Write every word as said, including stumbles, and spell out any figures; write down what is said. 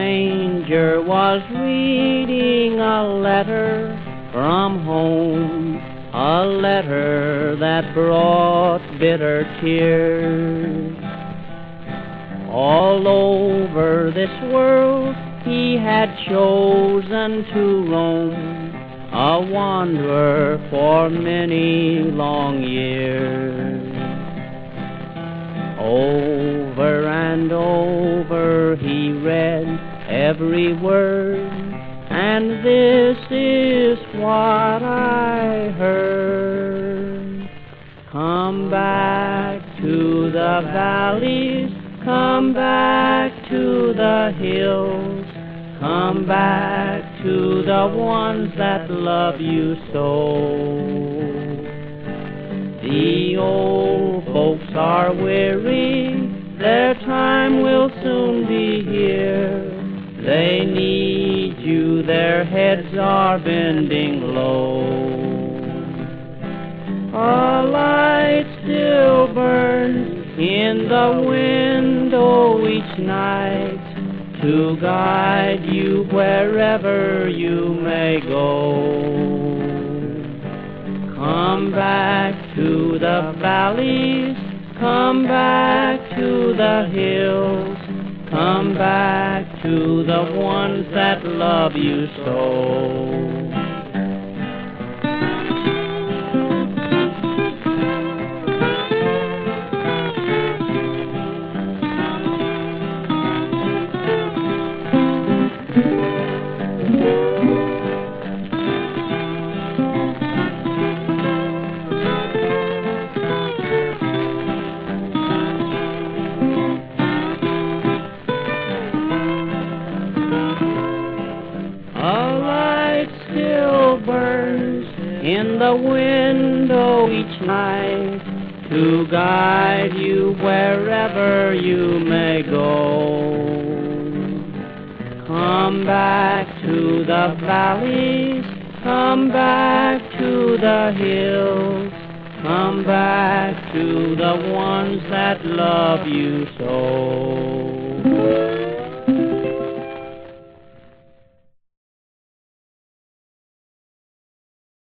stranger was reading a letter from home, a letter that brought bitter tears. All over this world he had chosen to roam, a wanderer for many long years. Over and over he read every word, and this is what I heard. Come back to the valleys, come back to the hills, come back to the ones that love you so. The old folks are weary, their time will soon be here. They need you, their heads are bending low. A light still burns in the window each night to guide you wherever you may go. Come back to the valleys, come back to the hills, come back to the ones that love you so. Burns in the window each night to guide you wherever you may go. Come back to the valleys, come back to the hills, come back to the ones that love you so.